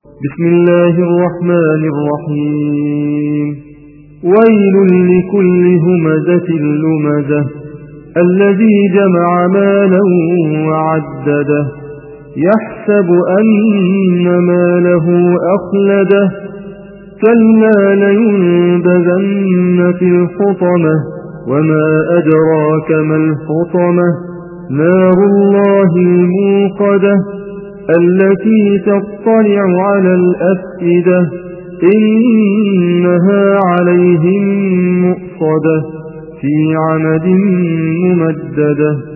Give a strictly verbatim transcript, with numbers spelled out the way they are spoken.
بسم الله الرحمن الرحيم ويل لكل همزة لمزة الذي جمع مالا وعدده يحسب أن ماله أخلده كلا لينبذن في الحطمة وما أدراك ما الحطمة نار الله الموقدة التي تطلع على الأفئدة إنها عليهم مؤصدة في عمد ممددة.